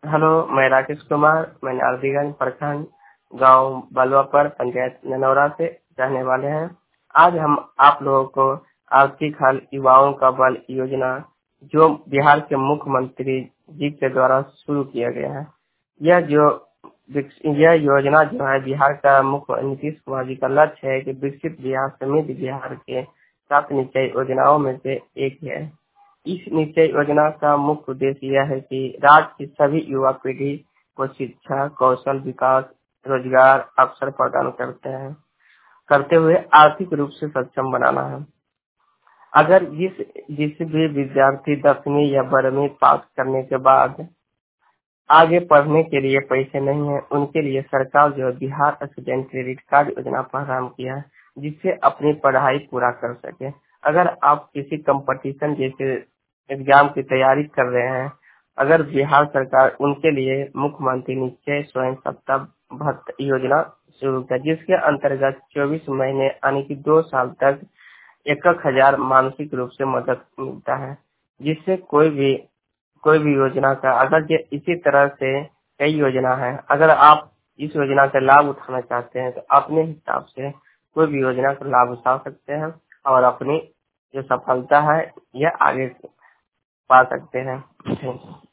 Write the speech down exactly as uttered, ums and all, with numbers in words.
Hello, मैं राकेश कुमार। मैं नारदीगंज प्रखंड गांव बलवापर पंचायत ननौरा से रहने वाले हैं। आज हम आप लोगों को आर्थिक हल युवाओं का बल योजना जो बिहार के मुख्यमंत्री जी के द्वारा शुरू किया गया है, यह जो विकस- यह योजना जो है बिहार का मुख्य नीतीश कुमार जी का लक्ष्य है कि विकसित बिहार समृद्ध बिहार के सात निश्चय योजनाओं में से एक है। इस निश्चय योजना का मुख्य उद्देश्य यह है कि राज्य की सभी युवा पीढ़ी को शिक्षा, कौशल विकास, रोजगार अवसर प्रदान करते हैं करते हुए आर्थिक रूप से सक्षम बनाना है। अगर जिस जिस भी विद्यार्थी दसवीं या बारहवीं पास करने के बाद आगे पढ़ने के लिए पैसे नहीं है, उनके लिए सरकार जो है बिहार स्टूडेंट क्रेडिट कार्ड योजना प्रारंभ किया है, जिससे अपनी पढ़ाई पूरा कर सके। अगर आप किसी कंपटीशन जैसे एग्जाम की तैयारी कर रहे हैं, अगर बिहार सरकार उनके लिए मुख्यमंत्री निश्चय स्वयं सप्ताह भत्ता योजना शुरू किया, जिसके अंतर्गत चौबीस महीने यानी कि दो साल तक एक एक हजार मानसिक रूप से मदद मिलता है, जिससे कोई भी कोई भी योजना का अगर ये इसी तरह से कई योजना है, अगर आप इस योजना का लाभ उठाना चाहते हैं तो अपने हिसाब से कोई भी योजना का लाभ उठा सकते हैं और अपनी जो सफलता है यह आगे पा सकते हैं।